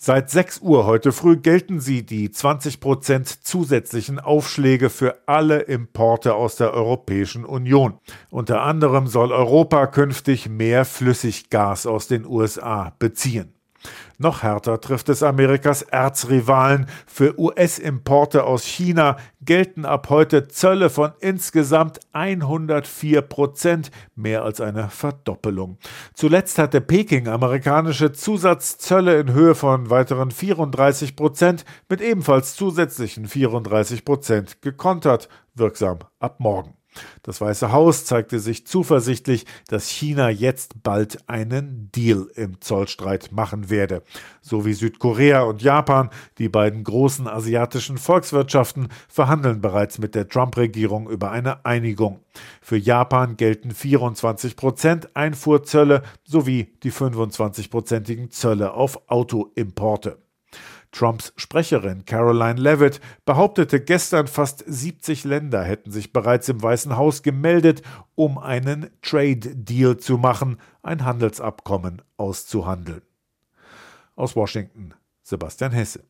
Seit 6 Uhr heute früh gelten die 20% zusätzlichen Aufschläge für alle Importe aus der Europäischen Union. Unter anderem soll Europa künftig mehr Flüssiggas aus den USA beziehen. Noch härter trifft es Amerikas Erzrivalen. Für US-Importe aus China gelten ab heute Zölle von insgesamt 104%, mehr als eine Verdoppelung. Zuletzt hatte Peking amerikanische Zusatzzölle in Höhe von weiteren 34% mit ebenfalls zusätzlichen 34% gekontert, wirksam ab morgen. Das Weiße Haus zeigte sich zuversichtlich, dass China jetzt bald einen Deal im Zollstreit machen werde. So wie Südkorea und Japan, die beiden großen asiatischen Volkswirtschaften, verhandeln bereits mit der Trump-Regierung über eine Einigung. Für Japan gelten 24% Einfuhrzölle sowie die 25%igen Zölle auf Autoimporte. Trumps Sprecherin Caroline Leavitt behauptete gestern, fast 70 Länder hätten sich bereits im Weißen Haus gemeldet, um einen Trade Deal zu machen, ein Handelsabkommen auszuhandeln. Aus Washington, Sebastian Hesse.